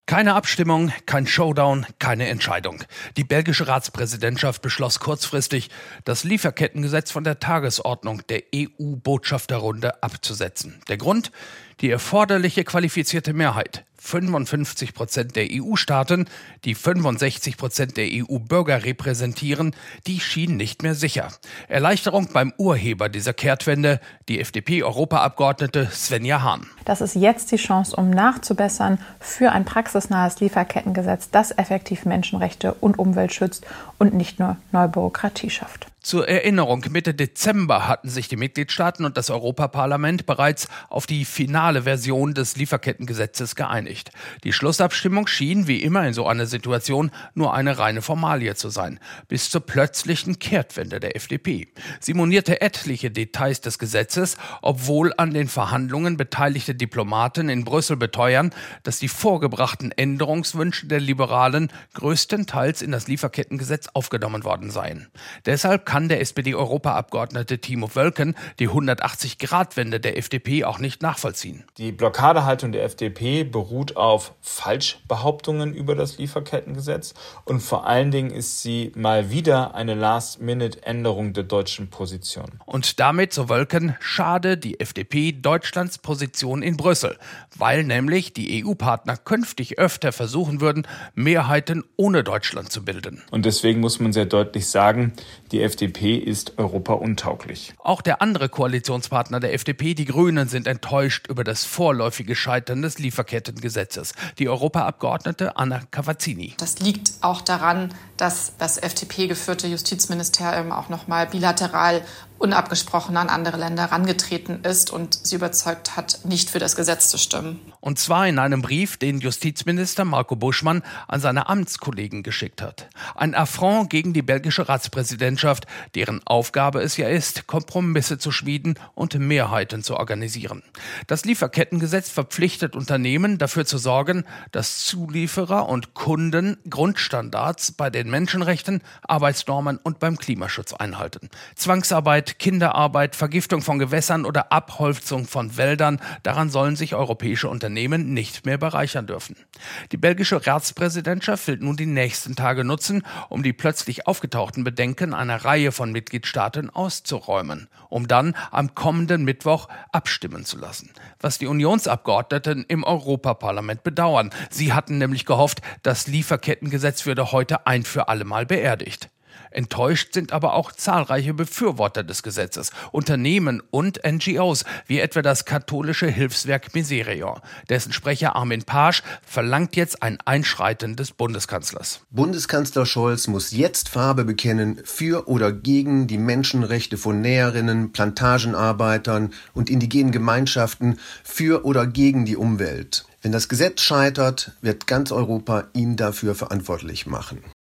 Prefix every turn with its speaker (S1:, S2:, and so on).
S1: Keine Abstimmung, kein Showdown, keine Entscheidung. Die belgische Ratspräsidentschaft beschloss kurzfristig, das Lieferkettengesetz von der Tagesordnung der EU-Botschafterrunde abzusetzen. Der Grund? Die erforderliche qualifizierte Mehrheit. 55% der EU-Staaten, die 65% der EU-Bürger repräsentieren, die schien nicht mehr sicher. Erleichterung beim Urheber dieser Kehrtwende, die FDP-Europaabgeordnete Svenja Hahn.
S2: Das ist jetzt die Chance, um nachzubessern für ein praxisnahes Lieferkettengesetz, das effektiv Menschenrechte und Umwelt schützt und nicht nur neue Bürokratie schafft.
S1: Zur Erinnerung, Mitte Dezember hatten sich die Mitgliedstaaten und das Europaparlament bereits auf die finale Version des Lieferkettengesetzes geeinigt. Die Schlussabstimmung schien, wie immer in so einer Situation, nur eine reine Formalie zu sein, bis zur plötzlichen Kehrtwende der FDP. Sie monierte etliche Details des Gesetzes, obwohl an den Verhandlungen beteiligte Diplomaten in Brüssel beteuern, dass die vorgebrachten Änderungswünsche der Liberalen größtenteils in das Lieferkettengesetz aufgenommen worden seien. Deshalb kann der SPD-Europaabgeordnete Timo Wölken die 180-Grad-Wende der FDP auch nicht nachvollziehen.
S3: Die Blockadehaltung der FDP beruht auf Falschbehauptungen über das Lieferkettengesetz und vor allen Dingen ist sie mal wieder eine Last-Minute-Änderung der deutschen Position.
S1: Und damit, so Wölken, schade die FDP Deutschlands Position in Brüssel, weil nämlich die EU-Partner künftig öfter versuchen würden, Mehrheiten ohne Deutschland zu bilden.
S3: Und deswegen muss man sehr deutlich sagen, die FDP ist europauntauglich.
S1: Auch der andere Koalitionspartner der FDP, die Grünen, sind enttäuscht über das vorläufige Scheitern des Lieferkettengesetzes. Die Europaabgeordnete Anna Cavazzini.
S4: Das liegt auch daran, dass das FDP-geführte Justizministerium auch nochmal bilateral unabgesprochen an andere Länder herangetreten ist und sie überzeugt hat, nicht für das Gesetz zu stimmen.
S1: Und zwar in einem Brief, den Justizminister Marco Buschmann an seine Amtskollegen geschickt hat. Ein Affront gegen die belgische Ratspräsidentschaft, deren Aufgabe es ja ist, Kompromisse zu schmieden und Mehrheiten zu organisieren. Das Lieferkettengesetz verpflichtet Unternehmen, dafür zu sorgen, dass Zulieferer und Kunden Grundstandards bei den Menschenrechten, Arbeitsnormen und beim Klimaschutz einhalten. Zwangsarbeit, Kinderarbeit, Vergiftung von Gewässern oder Abholzung von Wäldern, daran sollen sich europäische Unternehmen nicht mehr bereichern dürfen. Die belgische Ratspräsidentschaft will nun die nächsten Tage nutzen, um die plötzlich aufgetauchten Bedenken einer Reihe von Mitgliedstaaten auszuräumen, um dann am kommenden Mittwoch abstimmen zu lassen. Was die Unionsabgeordneten im Europaparlament bedauern. Sie hatten nämlich gehofft, das Lieferkettengesetz würde heute ein für alle Mal beerdigt. Enttäuscht sind aber auch zahlreiche Befürworter des Gesetzes, Unternehmen und NGOs, wie etwa das katholische Hilfswerk Miserior. Dessen Sprecher Armin Paasch verlangt jetzt ein Einschreiten des Bundeskanzlers.
S5: Bundeskanzler Scholz muss jetzt Farbe bekennen für oder gegen die Menschenrechte von Näherinnen, Plantagenarbeitern und indigenen Gemeinschaften, für oder gegen die Umwelt. Wenn das Gesetz scheitert, wird ganz Europa ihn dafür verantwortlich machen.